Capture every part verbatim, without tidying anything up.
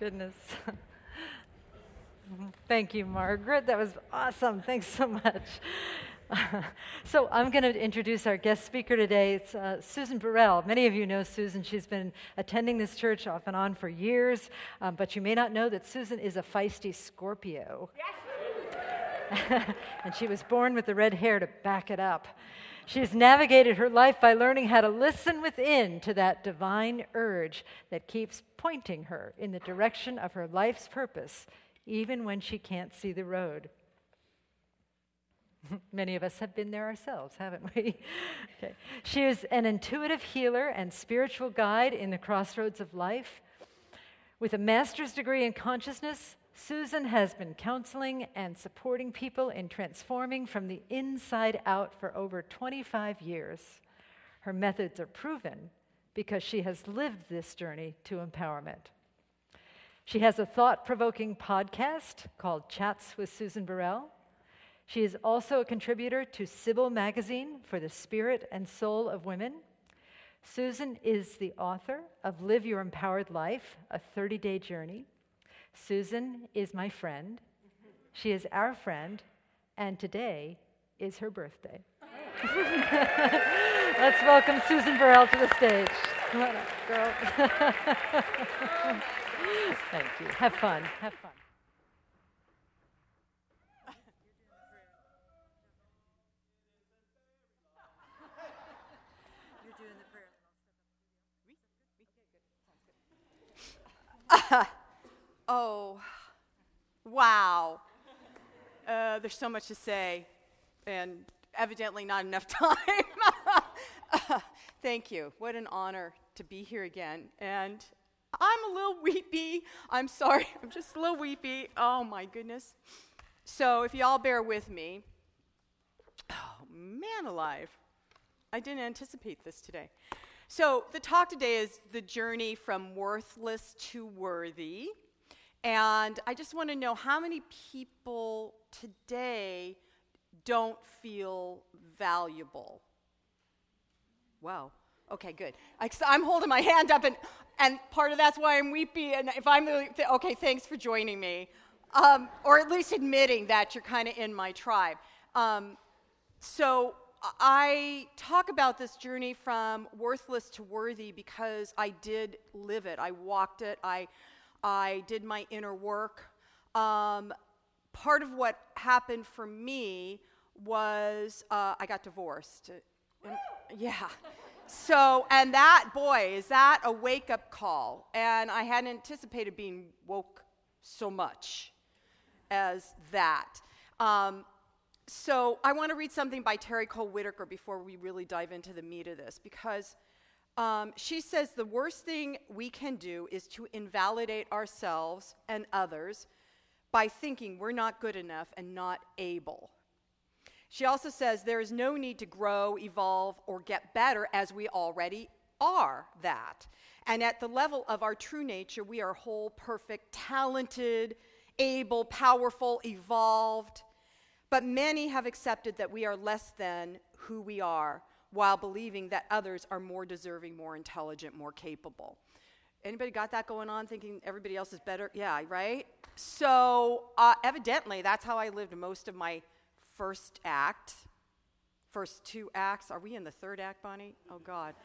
Goodness. Thank you, Margaret. That was awesome. Thanks so much. So I'm going to introduce our guest speaker today. It's uh, Susan Burrell. Many of you know Susan. She's been attending this church off and on for years, um, but you may not know that Susan is a feisty Scorpio. Yes. And she was born with the red hair to back it up. She has navigated her life by learning how to listen within to that divine urge that keeps pointing her in the direction of her life's purpose, even when she can't see the road. Many of us have been there ourselves, haven't we? Okay. She is an intuitive healer and spiritual guide in the crossroads of life. With a master's degree in consciousness, Susan has been counseling and supporting people in transforming from the inside out for over twenty-five years. Her methods are proven because she has lived this journey to empowerment. She has a thought-provoking podcast called Chats with Susan Burrell. She is also a contributor to Sybil Magazine for the Spirit and Soul of Women. Susan is the author of Live Your Empowered Life, a thirty-day journey. Susan is my friend. She is our friend, and today is her birthday. Let's welcome Susan Burrell to the stage. Come on up, girl. Thank you. Have fun. Have fun. Uh, oh, wow. Uh, there's so much to say, and evidently not enough time. uh, thank you. What an honor to be here again. And I'm a little weepy. I'm sorry. I'm just a little weepy. Oh, my goodness. So if y'all bear with me. Oh, man alive. I didn't anticipate this today. So the talk today is the journey from worthless to worthy. And I just want to know how many people today don't feel valuable? Wow. Okay, good. I, I'm holding my hand up, and, and part of that's why I'm weepy. And if I'm really, th- okay, thanks for joining me. Um, or at least admitting that you're kind of in my tribe. Um, so I talk about this journey from worthless to worthy because I did live it. I walked it. I I did my inner work. Um, part of what happened for me was uh, I got divorced. And, yeah. So, and that, boy, is that a wake-up call. And I hadn't anticipated being woke so much as that. Um, So I want to read something by Terry Cole Whitaker before we really dive into the meat of this, because um, she says the worst thing we can do is to invalidate ourselves and others by thinking we're not good enough and not able. She also says there is no need to grow, evolve, or get better, as we already are that. And at the level of our true nature, we are whole, perfect, talented, able, powerful, evolved. But many have accepted that we are less than who we are, while believing that others are more deserving, more intelligent, more capable. Anybody got that going on, thinking everybody else is better? Yeah, right? So uh, evidently, that's how I lived most of my first act. First two acts. Are we in the third act, Bonnie? Oh, God.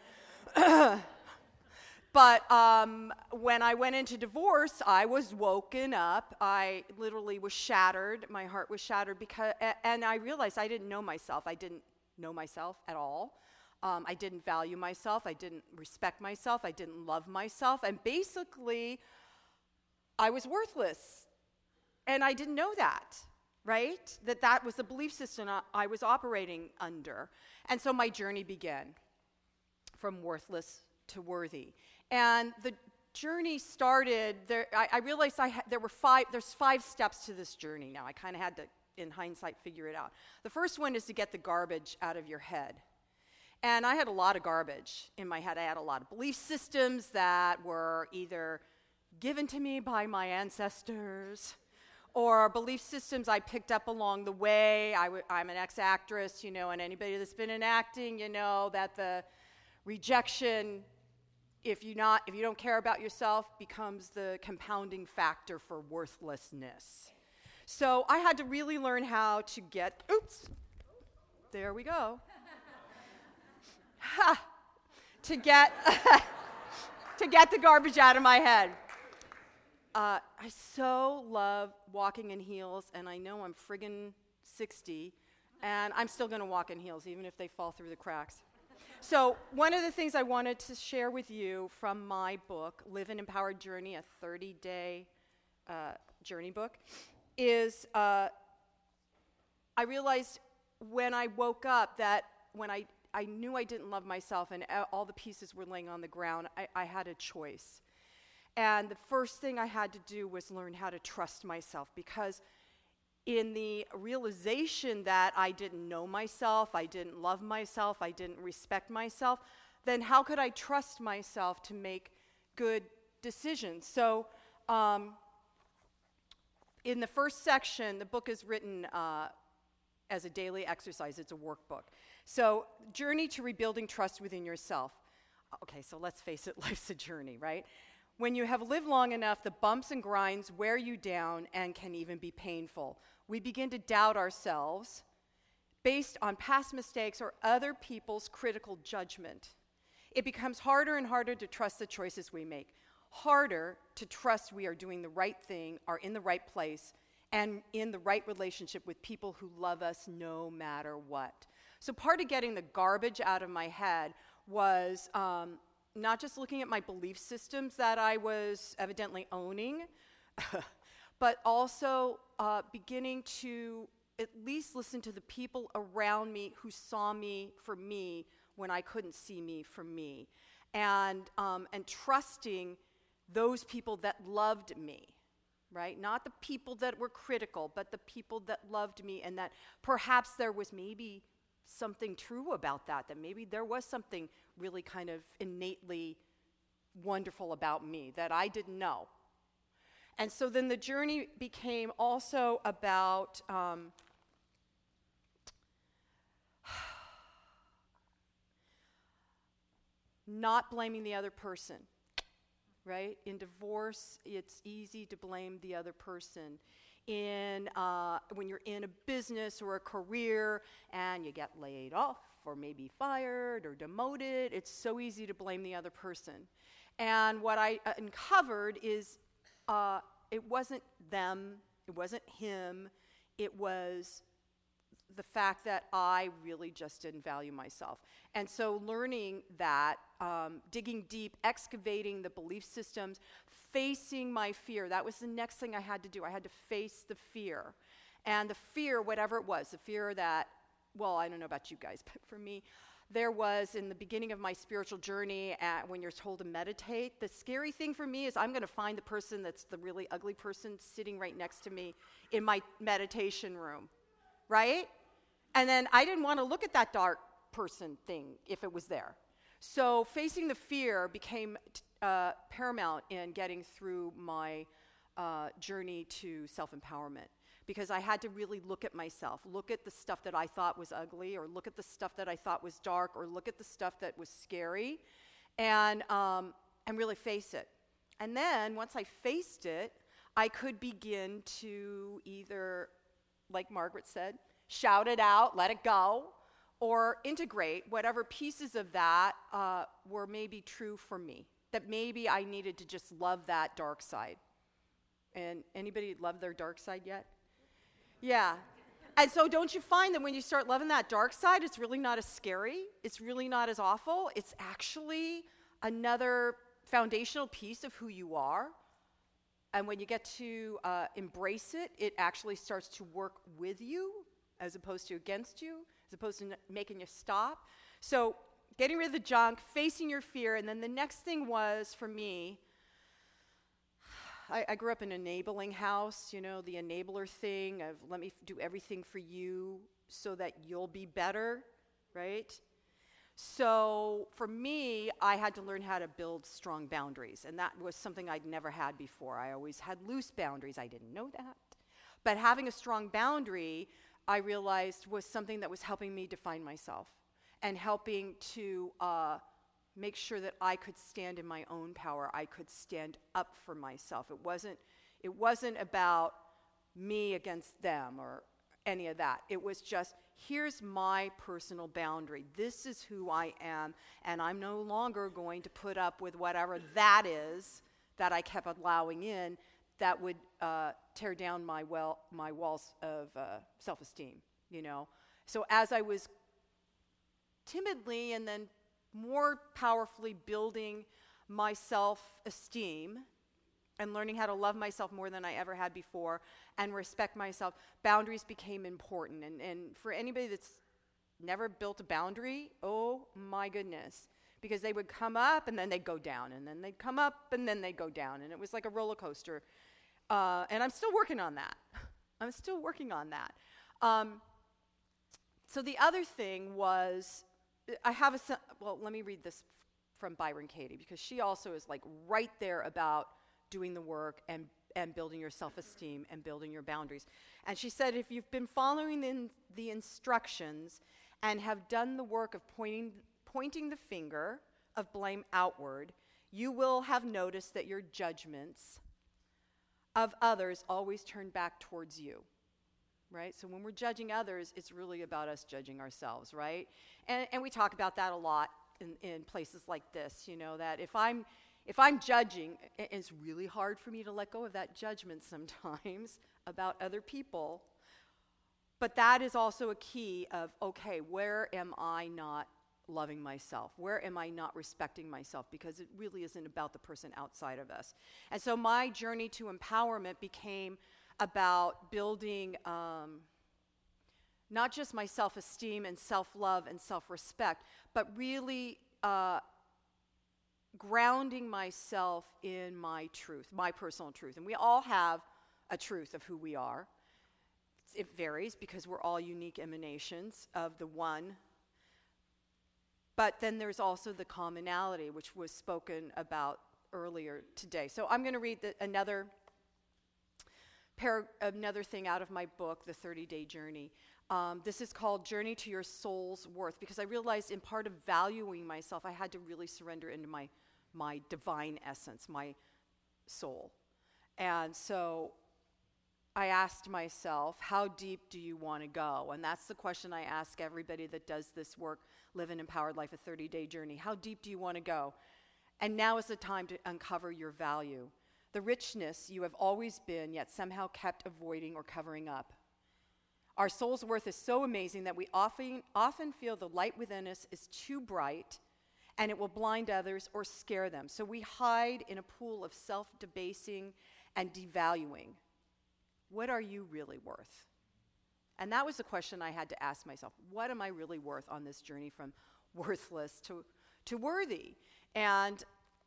But um, when I went into divorce, I was woken up. I literally was shattered. My heart was shattered because, and I realized I didn't know myself. I didn't know myself at all. Um, I didn't value myself. I didn't respect myself. I didn't love myself. And basically, I was worthless. And I didn't know that, right? That that was the belief system I was operating under. And so my journey began from worthless to worthy. And the journey started, there, I, I realized I ha- there were five, there's five steps to this journey now. I kind of had to, in hindsight, figure it out. The first one is to get the garbage out of your head. And I had a lot of garbage in my head. I had a lot of belief systems that were either given to me by my ancestors or belief systems I picked up along the way. I w- I'm an ex-actress, you know, and anybody that's been in acting, you know, that the rejection if you not if you don't care about yourself, becomes the compounding factor for worthlessness. So I had to really learn how to get, oops, there we go. Ha! To get, to get the garbage out of my head. Uh, I so love walking in heels, and I know I'm friggin' sixty, and I'm still gonna walk in heels, even if they fall through the cracks. So one of the things I wanted to share with you from my book, Live an Empowered Journey, a thirty-day uh, journey book, is uh, I realized when I woke up that when I, I knew I didn't love myself and all the pieces were laying on the ground, I, I had a choice. And the first thing I had to do was learn how to trust myself, because in the realization that I didn't know myself, I didn't love myself, I didn't respect myself, then how could I trust myself to make good decisions? So um, in the first section, the book is written uh, as a daily exercise. It's a workbook. So, journey to rebuilding trust within yourself. Okay, so let's face it, life's a journey, right? When you have lived long enough, the bumps and grinds wear you down and can even be painful. We begin to doubt ourselves based on past mistakes or other people's critical judgment. It becomes harder and harder to trust the choices we make. Harder to trust we are doing the right thing, are in the right place, and in the right relationship with people who love us no matter what. So part of getting the garbage out of my head was um, not just looking at my belief systems that I was evidently owning, but also uh, beginning to at least listen to the people around me who saw me for me when I couldn't see me for me, and um, and trusting those people that loved me, right? Not the people that were critical, but the people that loved me, and that perhaps there was maybe something true about that, that maybe there was something really kind of innately wonderful about me that I didn't know. And so then the journey became also about um, not blaming the other person, right? In divorce, it's easy to blame the other person. In uh, when you're in a business or a career and you get laid off or maybe fired or demoted, it's so easy to blame the other person. And what I uh, uncovered is uh, it wasn't them, it wasn't him, it was the fact that I really just didn't value myself. And so learning that, um, digging deep, excavating the belief systems, facing my fear, that was the next thing I had to do. I had to face the fear. And the fear, whatever it was, the fear that, well, I don't know about you guys, but for me, there was in the beginning of my spiritual journey, at, when you're told to meditate, the scary thing for me is I'm going to find the person that's the really ugly person sitting right next to me in my meditation room, right? And then I didn't want to look at that dark person thing if it was there. So facing the fear became uh, paramount in getting through my uh, journey to self-empowerment, because I had to really look at myself, look at the stuff that I thought was ugly, or look at the stuff that I thought was dark, or look at the stuff that was scary, and um, and really face it. And then once I faced it, I could begin to either, like Margaret said, shout it out, let it go, or integrate whatever pieces of that uh, were maybe true for me, that maybe I needed to just love that dark side. And anybody love their dark side yet? Yeah. And so don't you find that when you start loving that dark side, it's really not as scary, it's really not as awful, it's actually another foundational piece of who you are. And when you get to uh, embrace it, it actually starts to work with you as opposed to against you, as opposed to n- making you stop. So getting rid of the junk, facing your fear, and then the next thing was, for me, I, I grew up in an enabling house, you know, the enabler thing of let me f- do everything for you so that you'll be better, right? So for me, I had to learn how to build strong boundaries, and that was something I'd never had before. I always had loose boundaries. I didn't know that. But having a strong boundary, I realized, was something that was helping me define myself and helping to uh, make sure that I could stand in my own power. I could stand up for myself. It wasn't, it wasn't about me against them or any of that. It was just, here's my personal boundary. This is who I am, and I'm no longer going to put up with whatever that is that I kept allowing in that would uh, tear down my well, my walls of uh, self-esteem, you know. So as I was timidly and then more powerfully building my self-esteem and learning how to love myself more than I ever had before and respect myself, boundaries became important. And, and for anybody that's never built a boundary, oh my goodness, because they would come up and then they'd go down, and then they'd come up and then they'd go down, and it was like a roller coaster. Uh, and I'm still working on that. I'm still working on that. Um, so the other thing was, I have a, well, let me read this from Byron Katie, because she also is like right there about doing the work and, and building your self-esteem and building your boundaries. And she said, if you've been following the, the instructions and have done the work of pointing, pointing the finger of blame outward, you will have noticed that your judgments of others always turn back towards you. Right? So when we're judging others, it's really about us judging ourselves, right? And, and we talk about that a lot in, in places like this, you know, that if I'm if I'm judging, and it's really hard for me to let go of that judgment sometimes about other people, but that is also a key of, okay, where am I not loving myself? Where am I not respecting myself? Because it really isn't about the person outside of us. And so my journey to empowerment became about building um, not just my self-esteem and self-love and self-respect, but really uh, grounding myself in my truth, my personal truth. And we all have a truth of who we are. It varies because we're all unique emanations of the one. But then there's also the commonality, which was spoken about earlier today. So I'm going to read the, another Par- another thing out of my book, The thirty-Day Journey. Um, this is called Journey to Your Soul's Worth, because I realized in part of valuing myself, I had to really surrender into my, my divine essence, my soul. And so I asked myself, how deep do you want to go? And that's the question I ask everybody that does this work, Live an Empowered Life, a thirty-day journey. How deep do you want to go? And now is the time to uncover your value. The richness you have always been, yet somehow kept avoiding or covering up. Our soul's worth is so amazing that we often, often feel the light within us is too bright and it will blind others or scare them. So we hide in a pool of self-debasing and devaluing. What are you really worth? And that was the question I had to ask myself. What am I really worth on this journey from worthless to, to worthy? And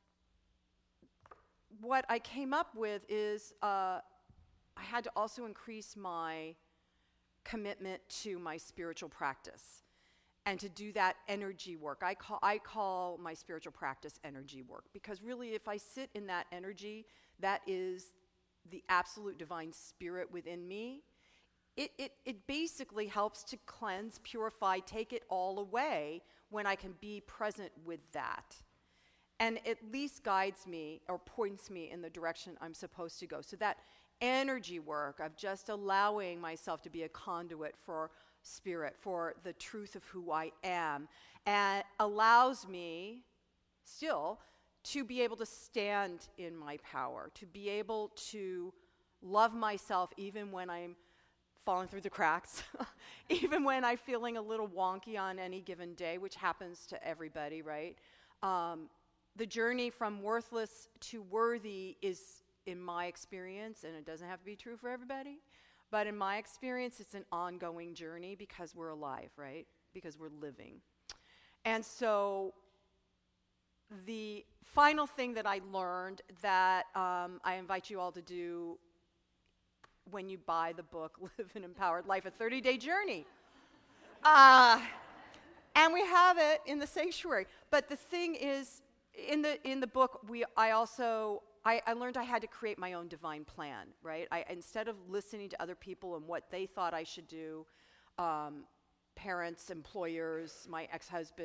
what I came up with is uh, I had to also increase my commitment to my spiritual practice and to do that energy work. I call, I call my spiritual practice energy work, because really if I sit in that energy, that is the absolute divine spirit within me. It, it, it basically helps to cleanse, purify, take it all away when I can be present with that. And at least guides me or points me in the direction I'm supposed to go. So that energy work of just allowing myself to be a conduit for spirit, for the truth of who I am, and allows me still to be able to stand in my power, to be able to love myself even when I'm falling through the cracks, even when I'm feeling a little wonky on any given day, which happens to everybody, right? Um, The journey from worthless to worthy is, in my experience, and it doesn't have to be true for everybody, but in my experience, it's an ongoing journey because we're alive, right? Because we're living. And so the final thing that I learned that um, I invite you all to do when you buy the book, Live an Empowered Life, a thirty-day journey. Uh, and we have it in the sanctuary. But the thing is, In the in the book, we I also I, I learned I had to create my own divine plan, right? I instead of listening to other people and what they thought I should do, um, parents, employers, my ex-husband,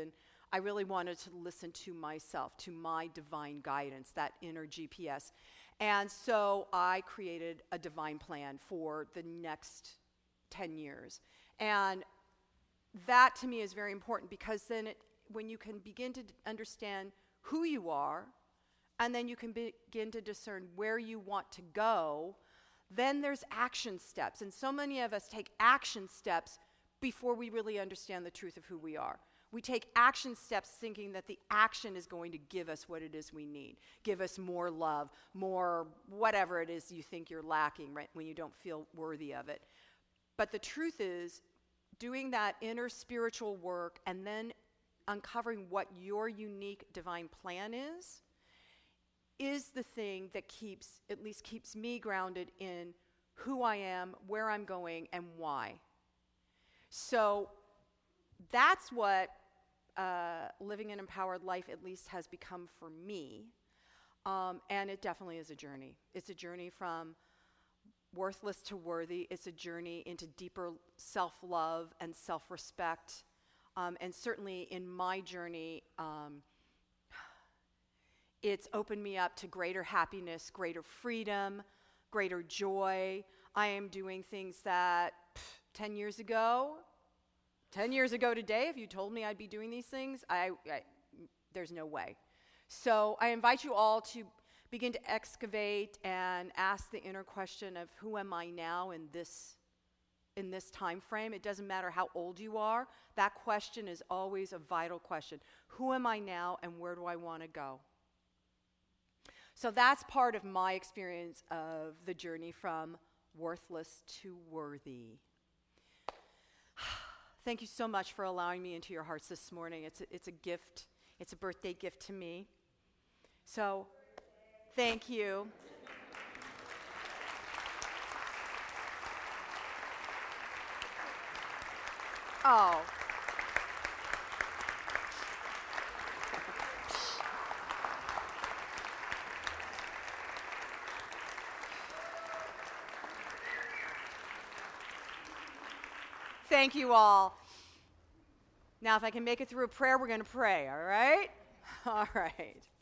I really wanted to listen to myself, to my divine guidance, that inner G P S. And so I created a divine plan for the next ten years. And that to me is very important, because then it, when you can begin to d- understand who you are, and then you can be- begin to discern where you want to go, then there's action steps. And so many of us take action steps before we really understand the truth of who we are. We take action steps thinking that the action is going to give us what it is we need, give us more love, more whatever it is you think you're lacking, right, when you don't feel worthy of it. But the truth is, doing that inner spiritual work and then uncovering what your unique divine plan is, is the thing that keeps, at least keeps me grounded in who I am, where I'm going, and why. So that's what uh, living an empowered life at least has become for me. Um, and it definitely is a journey. It's a journey from worthless to worthy. It's a journey into deeper self-love and self-respect. Um, and certainly in my journey, um, it's opened me up to greater happiness, greater freedom, greater joy. I am doing things that pff, ten years ago, ten years ago today, if you told me I'd be doing these things, I, I there's no way. So I invite you all to begin to excavate and ask the inner question of who am I now in this in this time frame. It doesn't matter how old you are. That question is always a vital question. Who am I now, and where do I want to go? So that's part of my experience of the journey from worthless to worthy. Thank you so much for allowing me into your hearts this morning. It's a, it's a gift. It's a birthday gift to me. So thank you. Oh. Thank you all. Now, if I can make it through a prayer, we're going to pray, all right? All right.